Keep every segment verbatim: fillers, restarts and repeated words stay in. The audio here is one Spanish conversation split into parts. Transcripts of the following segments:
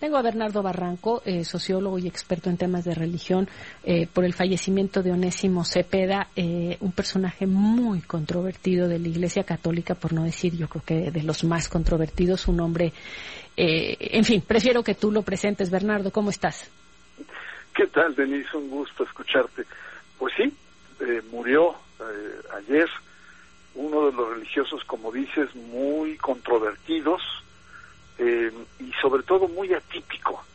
Tengo a Bernardo Barranco, eh, sociólogo y experto en temas de religión, eh, por el fallecimiento de Onésimo Cepeda, eh, un personaje muy controvertido de la Iglesia Católica, por no decir, yo creo que de los más controvertidos, un hombre, eh, en fin, prefiero que tú lo presentes. Bernardo, ¿cómo estás? ¿Qué tal, Denise? Un gusto escucharte. Pues sí, eh, murió eh, ayer uno de los religiosos, como dices, muy controvertidos, eh, y sobre todo muy atípico,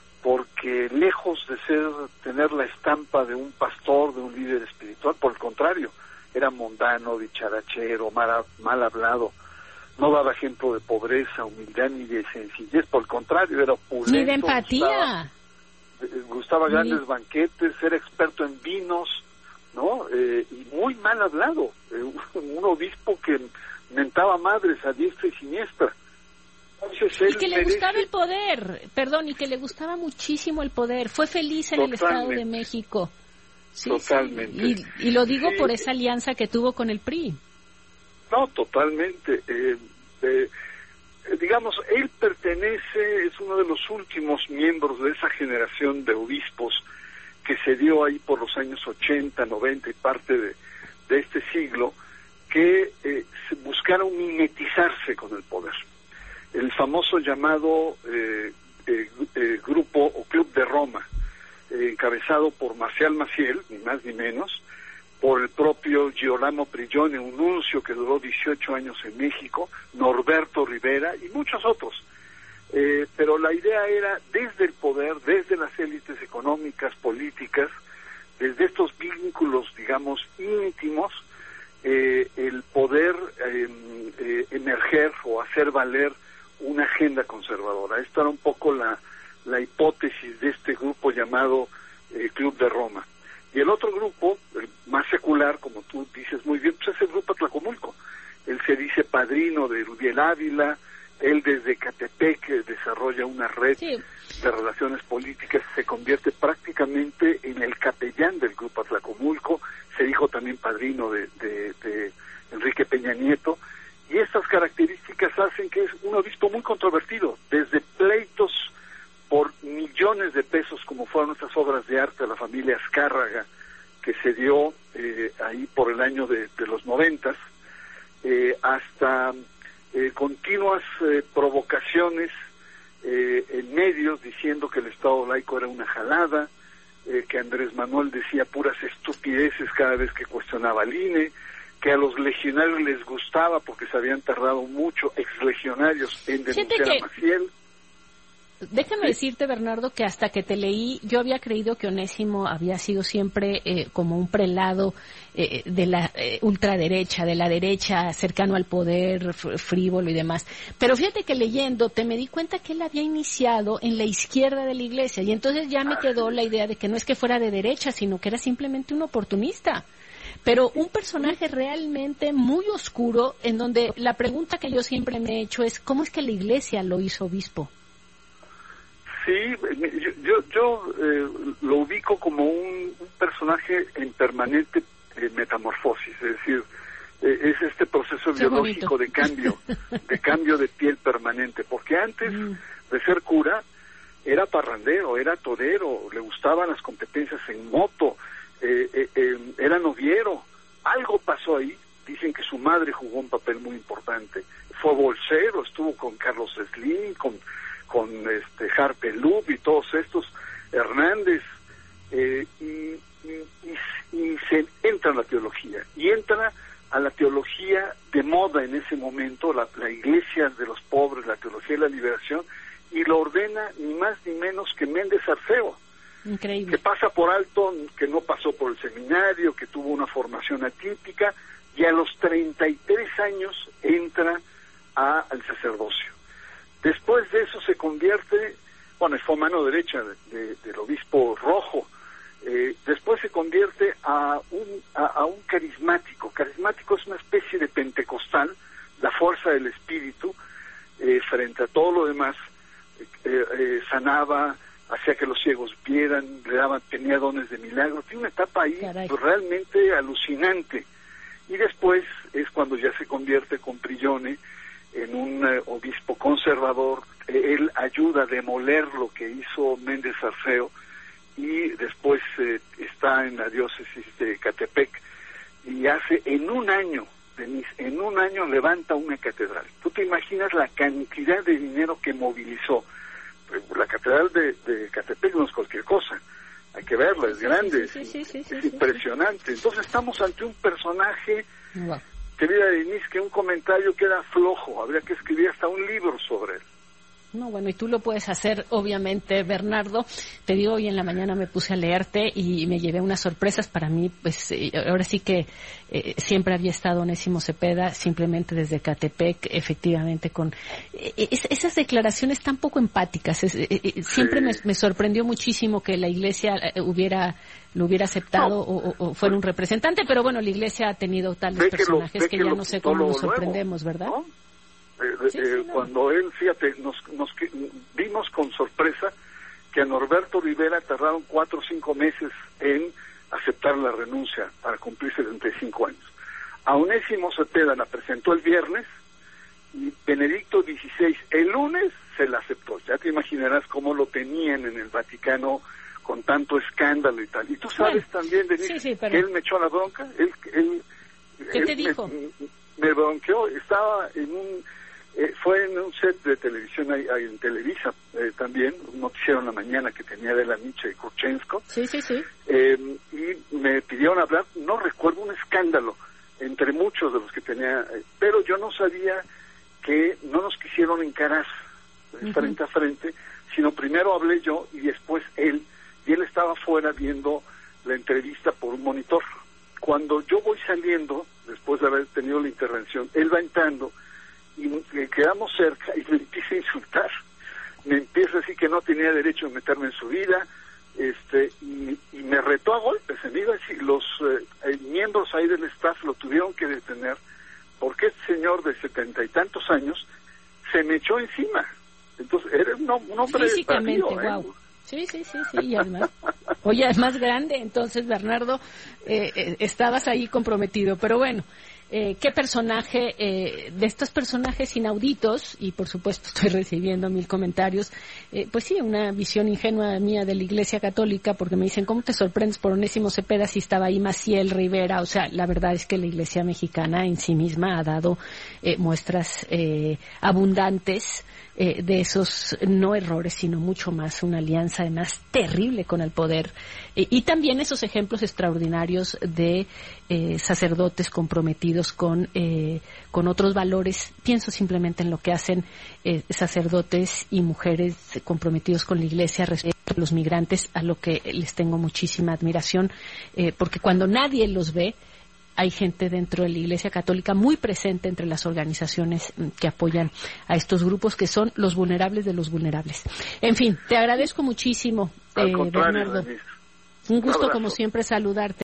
porque lejos de ser tener la estampa de un pastor, de un líder espiritual, por el contrario, era mundano, dicharachero, mal, mal hablado, no daba ejemplo de pobreza, humildad ni de sencillez, por el contrario, era opulento, ni de empatía, gustaba, gustaba grandes ni... banquetes, era experto en vinos, ¿no? Eh, y muy mal hablado, eh, un obispo que mentaba madres a diestra y siniestra. Entonces, y que le merece... gustaba el poder, perdón, y que le gustaba muchísimo el poder. Fue feliz en Totalmente. el Estado de México. Sí, Totalmente. Sí. Y, y lo digo sí. por esa alianza que tuvo con el P R I. No, totalmente. Eh, eh, digamos, él pertenece, es uno de los últimos miembros de esa generación de obispos que se dio ahí por los años ochenta, noventa y parte de, de este siglo, que eh, buscaron mimetizarse con el poder. El famoso llamado eh, eh, eh, grupo o Club de Roma, eh, encabezado por Marcial Maciel, ni más ni menos, por el propio Girolamo Prigione, un nuncio que duró dieciocho años en México, Norberto Rivera y muchos otros. Eh, pero la idea era, desde el poder, desde las élites económicas, políticas, desde estos vínculos, digamos, íntimos, eh, el poder eh, eh, emerger o hacer valer una agenda conservadora. Esta era un poco la, la hipótesis de este grupo llamado eh, Club de Roma. Y el otro grupo, el más secular, como tú dices muy bien, pues es el grupo Tlacomulco. Él se dice padrino de Rubiel Ávila, él desde Catepec desarrolla una red sí. de relaciones políticas, se convierte prácticamente en el capellán del grupo Tlacomulco, se dijo también padrino de, de, de Enrique Peña Nieto, y estas características hacen que es un obispo muy controvertido, desde pleitos por millones de pesos, como fueron estas obras de arte de la familia Azcárraga, que se dio eh, ahí por el año de, de los noventas, eh, hasta eh, continuas eh, provocaciones eh, en medios diciendo que el Estado laico era una jalada, eh, que Andrés Manuel decía puras estupideces cada vez que cuestionaba al I N E, que a los legionarios les gustaba porque se habían tardado mucho, exlegionarios, en denunciar que... a Maciel. Déjame sí. decirte, Bernardo, que hasta que te leí, yo había creído que Onésimo había sido siempre eh, como un prelado eh, de la eh, ultraderecha, de la derecha, cercano al poder, frívolo y demás. Pero fíjate que leyéndote me di cuenta que él había iniciado en la izquierda de la Iglesia, y entonces ya me quedó la idea de que no es que fuera de derecha, sino que era simplemente un oportunista. Pero un personaje realmente muy oscuro, en donde la pregunta que yo siempre me he hecho es, ¿cómo es que la Iglesia lo hizo obispo? Sí, yo, yo, yo eh, lo ubico como un, un personaje en permanente eh, metamorfosis, es decir, eh, es este proceso Qué biológico bonito. de cambio, de cambio de piel permanente, porque antes mm. de ser cura era parrandero, era torero, le gustaban las competencias en moto, eh, eh, eh, era noviero, algo pasó ahí, dicen que su madre jugó un papel muy importante, fue bolsero, estuvo con Carlos Slim, con con este Harpelub y todos estos, Hernández, eh, y, y, y, y se entra en la teología, y entra a la teología de moda en ese momento, la, la iglesia de los pobres, la teología de la liberación, y lo ordena ni más ni menos que Méndez Arceo. Increíble. Que pasa por alto, que no pasó por el seminario, que tuvo una formación atípica, y a los treinta y tres años entra a, al sacerdocio. Después de eso se convierte, bueno, fue mano derecha de, de, del obispo Rojo, eh, después se convierte a un, a, a un carismático. Carismático es una especie de pentecostal, la fuerza del espíritu, eh, frente a todo lo demás, eh, eh, sanaba, hacía que los ciegos vieran, le daban, tenía dones de milagro, tiene una etapa ahí pues, realmente alucinante. Y después es cuando ya se convierte con Prigione en un uh, obispo conservador, él ayuda a demoler lo que hizo Méndez Arceo, y después eh, está en la diócesis de Ecatepec, y hace en un año, Denise, en un año levanta una catedral. ¿Tú te imaginas la cantidad de dinero que movilizó? La catedral de, de Ecatepec no es cualquier cosa, hay que verla, es grande, sí, sí, sí, sí, sí, es sí, impresionante. sí. Entonces estamos ante un personaje, Wow. querida Denise, que un comentario queda flojo, habría que escribir hasta un libro sobre él. No, bueno, y tú lo puedes hacer, obviamente, Bernardo. Te digo, hoy en la mañana me puse a leerte y me llevé unas sorpresas. Para mí, pues, eh, ahora sí que eh, siempre había estado Onésimo Cepeda, simplemente desde Ecatepec, efectivamente, con eh, es, esas declaraciones tan poco empáticas. Es, eh, eh, siempre Sí. me, me sorprendió muchísimo que la Iglesia eh, hubiera lo hubiera aceptado No. o, o, o fuera un representante, pero bueno, la Iglesia ha tenido tales Ve que lo- personajes ve que, que ya lo no sé quitó cómo luego, nos sorprendemos, luego, ¿verdad? ¿no? Eh, Sí, eh, sí, no. Cuando él, fíjate, nos, nos que- vimos con sorpresa que a Norberto Rivera tardaron cuatro o cinco meses en aceptar la renuncia para cumplir setenta y cinco años. A Onésimo Cepeda la presentó el viernes y Benedicto dieciséis el lunes se la aceptó. Ya te imaginarás cómo lo tenían en el Vaticano con tanto escándalo y tal. Y tú sabes Bueno, también, Denise, sí, sí, pero- que él me echó la bronca. Él, él, ¿Qué él te dijo? Me, me bronqueó. Estaba en un... Eh, fue en un set de televisión ahí, ahí en Televisa eh, también, un noticiero en la mañana que tenía de la Nietzsche y Kurchensko, Sí, sí, sí. eh, y me pidieron hablar, no recuerdo un escándalo entre muchos de los que tenía, eh, pero yo no sabía que no nos quisieron encarar eh, Ujú. frente a frente, sino primero hablé yo y después él, y él estaba fuera viendo la entrevista por un monitor. Cuando yo voy saliendo, después de haber tenido la intervención, él va entrando y eh, quedamos cerca y me empieza a insultar, me empieza a decir que no tenía derecho a meterme en su vida, este y, y me retó a golpes. Se me iba a decir, los eh, miembros ahí del staff lo tuvieron que detener porque este señor de setenta y tantos años se me echó encima. Entonces era un, hom- un hombre Físicamente, tardío, ¿eh? wow. Sí, sí, sí, sí, y además, oye, es más grande, entonces, Bernardo, eh, eh, estabas ahí comprometido, pero bueno, eh, qué personaje, eh, de estos personajes inauditos, y por supuesto estoy recibiendo mil comentarios, eh, pues sí, una visión ingenua mía de la Iglesia Católica, porque me dicen, ¿cómo te sorprendes por Onésimo Cepeda si estaba ahí Maciel Rivera? O sea, la verdad es que la Iglesia mexicana en sí misma ha dado eh, muestras eh, abundantes eh, de esos no errores, sino mucho más, una alianza además terrible con el poder, eh, y también esos ejemplos extraordinarios de eh, sacerdotes comprometidos con eh, con otros valores. Pienso simplemente en lo que hacen eh, sacerdotes y mujeres comprometidos con la Iglesia respecto a los migrantes, a lo que les tengo muchísima admiración, eh, porque cuando nadie los ve, hay gente dentro de la Iglesia Católica muy presente entre las organizaciones que apoyan a estos grupos que son los vulnerables de los vulnerables. En fin, te agradezco muchísimo, Al eh, contrario, Bernardo. Denise. Un gusto, abrazo. como siempre, saludarte.